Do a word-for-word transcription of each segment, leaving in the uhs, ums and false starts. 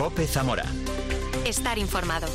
COPE Zamora. Estar informado.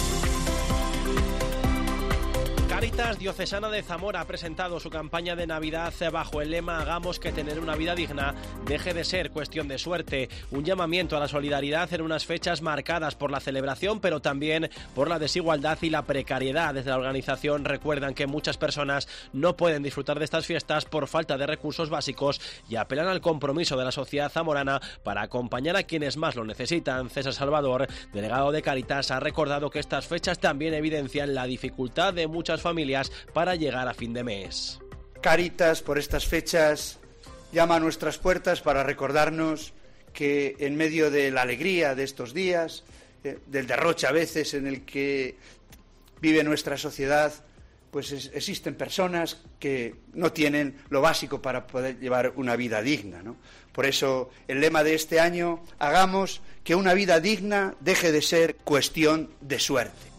Cáritas Diocesana de Zamora ha presentado su campaña de Navidad bajo el lema "Hagamos que tener una vida digna deje de ser cuestión de suerte". Un llamamiento a la solidaridad en unas fechas marcadas por la celebración, pero también por la desigualdad y la precariedad. Desde la organización recuerdan que muchas personas no pueden disfrutar de estas fiestas por falta de recursos básicos y apelan al compromiso de la sociedad zamorana para acompañar a quienes más lo necesitan. César Salvador, delegado de Cáritas, ha recordado que estas fechas también evidencian la dificultad de muchas familias para llegar a fin de mes. Cáritas, por estas fechas, llama a nuestras puertas para recordarnos que en medio de la alegría de estos días, eh, del derroche a veces en el que vive nuestra sociedad, pues es, existen personas que no tienen lo básico para poder llevar una vida digna, ¿no? Por eso el lema de este año: hagamos que una vida digna deje de ser cuestión de suerte.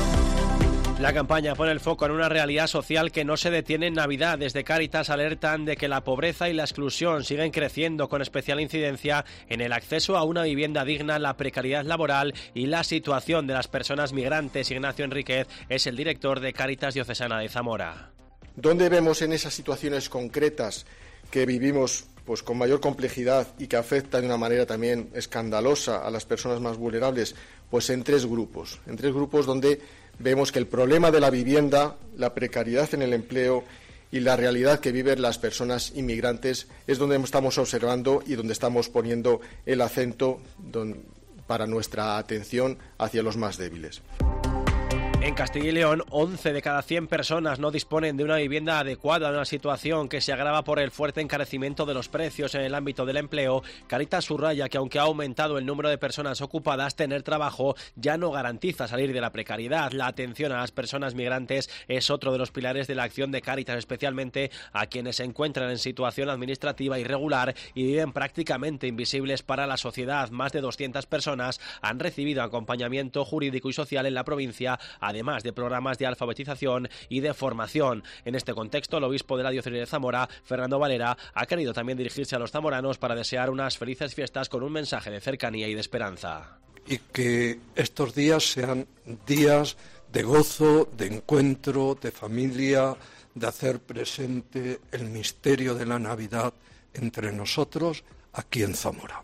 La campaña pone el foco en una realidad social que no se detiene en Navidad. Desde Cáritas alertan de que la pobreza y la exclusión siguen creciendo, con especial incidencia en el acceso a una vivienda digna, la precariedad laboral y la situación de las personas migrantes. Ignacio Enríquez es el director de Cáritas Diocesana de Zamora. ¿Dónde vemos en esas situaciones concretas que vivimos pues con mayor complejidad y que afecta de una manera también escandalosa a las personas más vulnerables? Pues en tres grupos, en tres grupos donde vemos que el problema de la vivienda, la precariedad en el empleo y la realidad que viven las personas inmigrantes es donde estamos observando y donde estamos poniendo el acento para nuestra atención hacia los más débiles. En Castilla y León, once de cada cien personas no disponen de una vivienda adecuada, una situación que se agrava por el fuerte encarecimiento de los precios en el ámbito del empleo. Cáritas subraya que aunque ha aumentado el número de personas ocupadas, tener trabajo ya no garantiza salir de la precariedad. La atención a las personas migrantes es otro de los pilares de la acción de Cáritas, especialmente a quienes se encuentran en situación administrativa irregular y viven prácticamente invisibles para la sociedad. Más de doscientas personas han recibido acompañamiento jurídico y social en la provincia, además de programas de alfabetización y de formación. En este contexto, el obispo de la diócesis de Zamora, Fernando Valera, ha querido también dirigirse a los zamoranos para desear unas felices fiestas con un mensaje de cercanía y de esperanza. Y que estos días sean días de gozo, de encuentro, de familia, de hacer presente el misterio de la Navidad entre nosotros aquí en Zamora.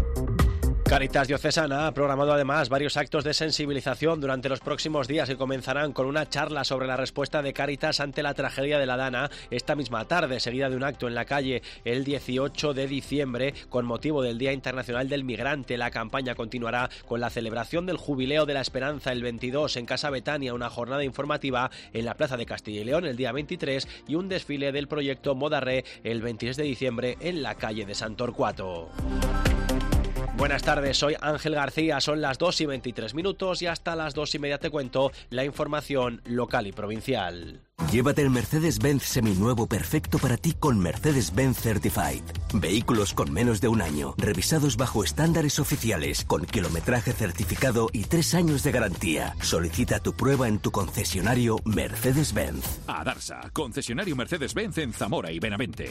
Cáritas Diocesana ha programado además varios actos de sensibilización durante los próximos días que comenzarán con una charla sobre la respuesta de Cáritas ante la tragedia de la Dana esta misma tarde, seguida de un acto en la calle el dieciocho de diciembre con motivo del Día Internacional del Migrante. La campaña continuará con la celebración del Jubileo de la Esperanza el veintidós en Casa Betania, una jornada informativa en la Plaza de Castilla y León el día veintitrés y un desfile del proyecto Modarré el veintiséis de diciembre en la calle de Sant Torquato. Buenas tardes, soy Ángel García, son las dos y veintitrés minutos y hasta las dos y media te cuento la información local y provincial. Llévate el Mercedes-Benz seminuevo perfecto para ti con Mercedes-Benz Certified. Vehículos con menos de un año, revisados bajo estándares oficiales, con kilometraje certificado y tres años de garantía. Solicita tu prueba en tu concesionario Mercedes-Benz. Adarsa, concesionario Mercedes-Benz en Zamora y Benavente.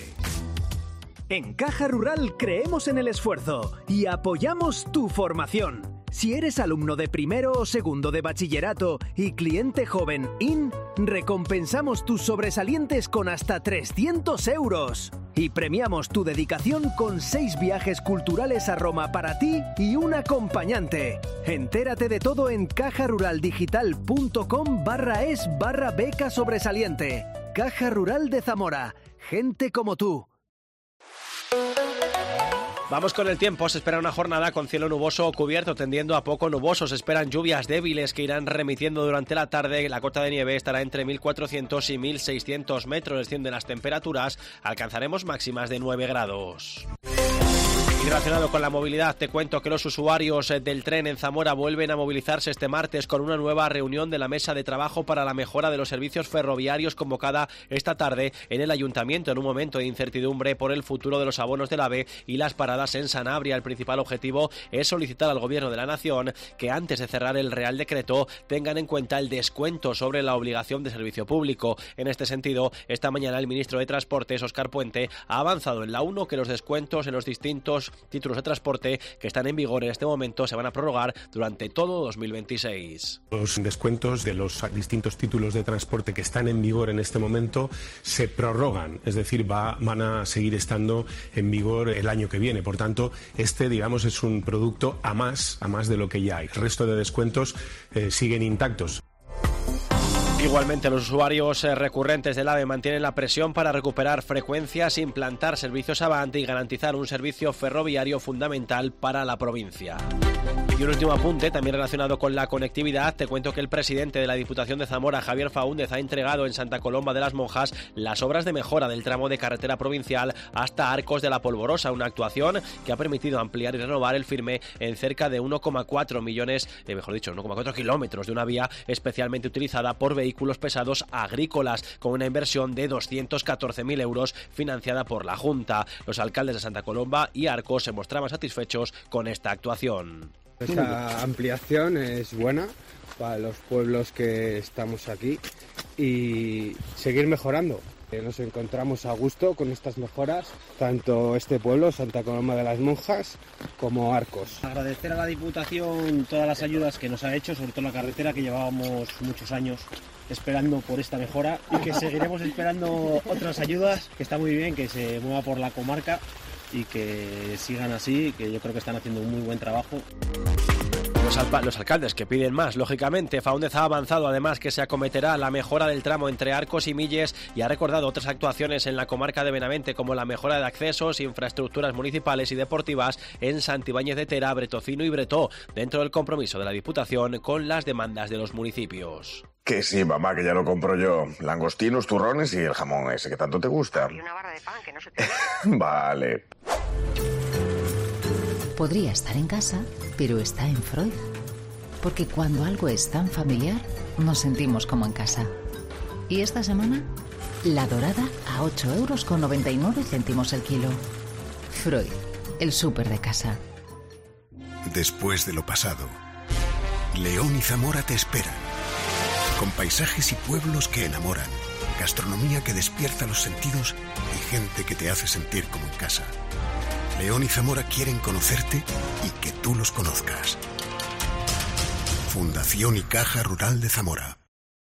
En Caja Rural creemos en el esfuerzo y apoyamos tu formación. Si eres alumno de primero o segundo de bachillerato y cliente joven I N, recompensamos tus sobresalientes con hasta trescientos euros. Y premiamos tu dedicación con seis viajes culturales a Roma para ti y un acompañante. Entérate de todo en cajaruraldigital.com barra es barra beca sobresaliente. Caja Rural de Zamora. Gente como tú. Vamos con el tiempo. Se espera una jornada con cielo nuboso o cubierto, tendiendo a poco nuboso. Se esperan lluvias débiles que irán remitiendo durante la tarde. La cota de nieve estará entre mil cuatrocientos y mil seiscientos metros. Descienden las temperaturas. Alcanzaremos máximas de nueve grados. Y relacionado con la movilidad, te cuento que los usuarios del tren en Zamora vuelven a movilizarse este martes con una nueva reunión de la Mesa de Trabajo para la Mejora de los Servicios Ferroviarios convocada esta tarde en el Ayuntamiento en un momento de incertidumbre por el futuro de los abonos del AVE y las paradas en Sanabria. El principal objetivo es solicitar al Gobierno de la Nación que antes de cerrar el Real Decreto tengan en cuenta el descuento sobre la obligación de servicio público. En este sentido, esta mañana el ministro de Transportes, Óscar Puente, ha avanzado en la uno que los descuentos en los distintos títulos de transporte que están en vigor en este momento se van a prorrogar durante todo dos mil veintiséis. Los descuentos de los distintos títulos de transporte que están en vigor en este momento se prorrogan, es decir, va, van a seguir estando en vigor el año que viene. Por tanto, este, digamos, es un producto a más, a más de lo que ya hay. El resto de descuentos eh, siguen intactos. Igualmente, los usuarios recurrentes del AVE mantienen la presión para recuperar frecuencias, implantar servicios Avant y garantizar un servicio ferroviario fundamental para la provincia. Y un último apunte, también relacionado con la conectividad, te cuento que el presidente de la Diputación de Zamora, Javier Faúndez, ha entregado en Santa Coloma de las Monjas las obras de mejora del tramo de carretera provincial hasta Arcos de la Polvorosa, una actuación que ha permitido ampliar y renovar el firme en cerca de uno coma cuatro millones, eh, mejor dicho, uno coma cuatro kilómetros de una vía especialmente utilizada por vehículos pesados agrícolas, con una inversión de doscientos catorce mil euros financiada por la Junta. Los alcaldes de Santa Coloma y Arcos se mostraban satisfechos con esta actuación. Esta ampliación es buena para los pueblos que estamos aquí y seguir mejorando. Nos encontramos a gusto con estas mejoras, tanto este pueblo, Santa Coloma de las Monjas, como Arcos. Agradecer a la Diputación todas las ayudas que nos ha hecho, sobre todo la carretera, que llevábamos muchos años esperando por esta mejora y que seguiremos esperando otras ayudas, que está muy bien que se mueva por la comarca y que sigan así, que yo creo que están haciendo un muy buen trabajo. Los, alpa- los alcaldes que piden más, lógicamente. Faúndez ha avanzado además que se acometerá la mejora del tramo entre Arcos y Milles y ha recordado otras actuaciones en la comarca de Benavente, como la mejora de accesos, infraestructuras municipales y deportivas en Santibáñez de Tera, Bretocino y Bretó, dentro del compromiso de la Diputación con las demandas de los municipios. Que sí, mamá, que ya lo compro yo. Langostinos, turrones y el jamón ese que tanto te gusta. Y una barra de pan, que no se te... Vale. Podría estar en casa, pero está en Freud. Porque cuando algo es tan familiar, nos sentimos como en casa. Y esta semana, la dorada a ocho euros con noventa y nueve céntimos el kilo. Freud, el súper de casa. Después de lo pasado, León y Zamora te esperan. Con paisajes y pueblos que enamoran, gastronomía que despierta los sentidos y gente que te hace sentir como en casa. León y Zamora quieren conocerte y que tú los conozcas. Fundación y Caja Rural de Zamora.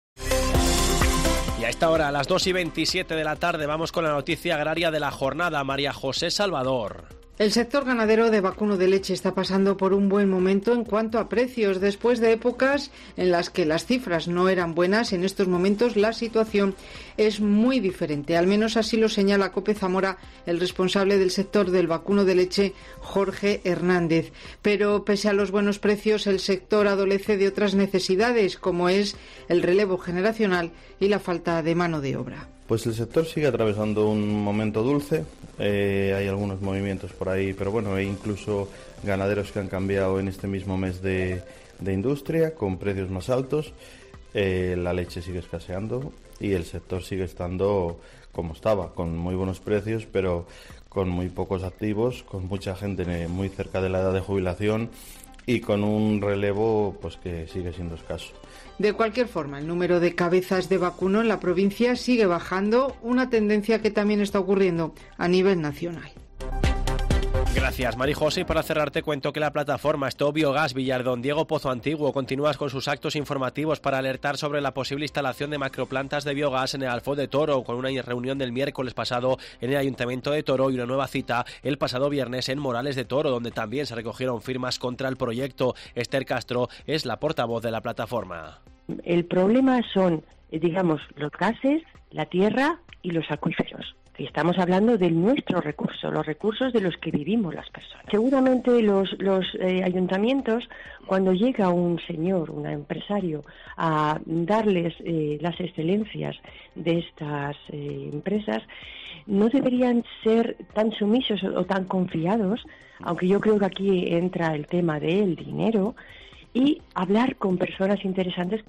Y a esta hora, a las dos y veintisiete de la tarde, vamos con la noticia agraria de la jornada. María José Salvador. El sector ganadero de vacuno de leche está pasando por un buen momento en cuanto a precios. Después de épocas en las que las cifras no eran buenas, en estos momentos la situación es muy diferente. Al menos así lo señala COPE Zamora el responsable del sector del vacuno de leche, Jorge Hernández. Pero pese a los buenos precios, el sector adolece de otras necesidades, como es el relevo generacional y la falta de mano de obra. Pues el sector sigue atravesando un momento dulce, eh, hay algunos movimientos por ahí, pero bueno, hay incluso ganaderos que han cambiado en este mismo mes de, de industria con precios más altos, eh, la leche sigue escaseando y el sector sigue estando como estaba, con muy buenos precios, pero con muy pocos activos, con mucha gente muy cerca de la edad de jubilación y con un relevo pues que sigue siendo escaso. De cualquier forma, el número de cabezas de vacuno en la provincia sigue bajando, una tendencia que también está ocurriendo a nivel nacional. Gracias, Mari José. Y para cerrar te cuento que la plataforma Stop Biogás Villardón Diego Pozo Antiguo continúa con sus actos informativos para alertar sobre la posible instalación de macroplantas de biogás en el Alfoz de Toro, con una reunión del miércoles pasado en el Ayuntamiento de Toro y una nueva cita el pasado viernes en Morales de Toro, donde también se recogieron firmas contra el proyecto. Esther Castro es la portavoz de la plataforma. El problema son, digamos, los gases, la tierra y los acuíferos. Y estamos hablando de nuestro recurso, los recursos de los que vivimos las personas. Seguramente los, los eh, ayuntamientos, cuando llega un señor, un empresario, a darles eh, las excelencias de estas eh, empresas, no deberían ser tan sumisos o tan confiados, aunque yo creo que aquí entra el tema del dinero, y hablar con personas interesantes.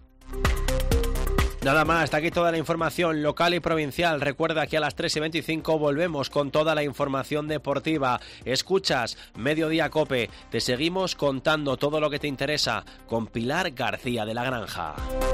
Nada más, está aquí toda la información local y provincial. Recuerda que a las tres y veinticinco volvemos con toda la información deportiva. Escuchas Mediodía Cope. Te seguimos contando todo lo que te interesa con Pilar García de la Granja.